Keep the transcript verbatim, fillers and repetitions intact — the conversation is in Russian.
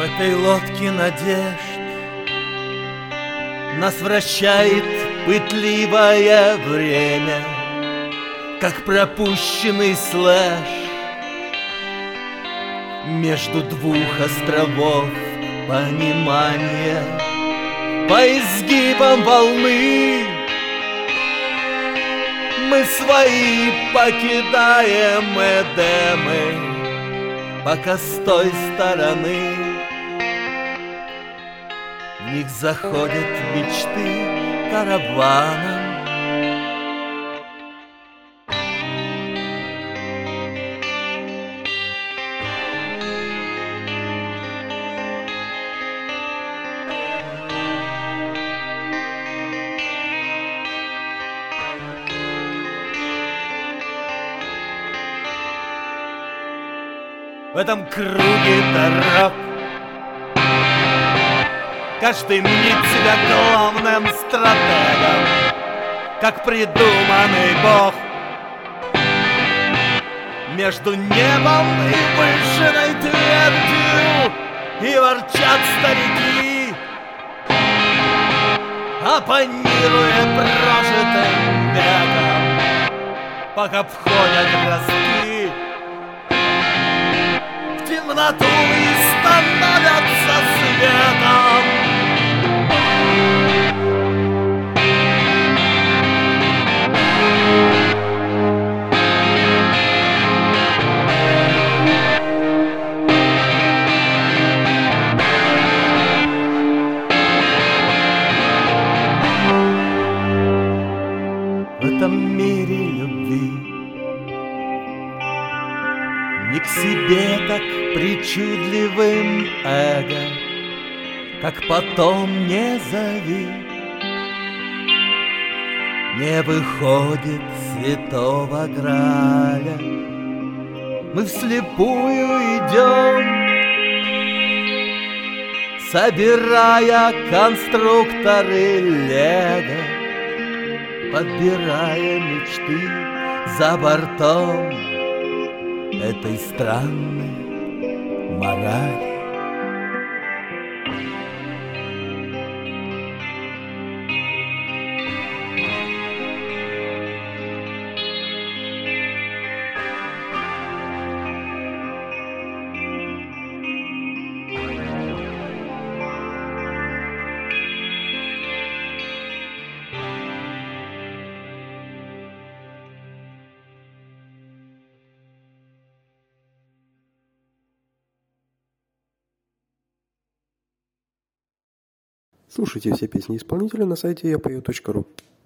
этой лодке надежд нас вращает пытливое время, как пропущенный слэш между двух островов понимания. По изгибам волны мы свои покидаем Эдемы, пока с той стороны в них заходят мечты караваном. В этом круге дорог каждый мнит себя главным стратегом, как придуманный бог. Между небом и выжженной твердью и ворчат старики, оппонируя прожитым веком, пока входят ростки в темноту и становятся светом. В этом мире любви не к себе так причудливым эго, как потом не зови, не выходит святого Граля. Мы вслепую идем, собирая конструкторы Лего, подбирая мечты за бортом этой странной морали. Слушайте все песни исполнителя на сайте я пою точка ру.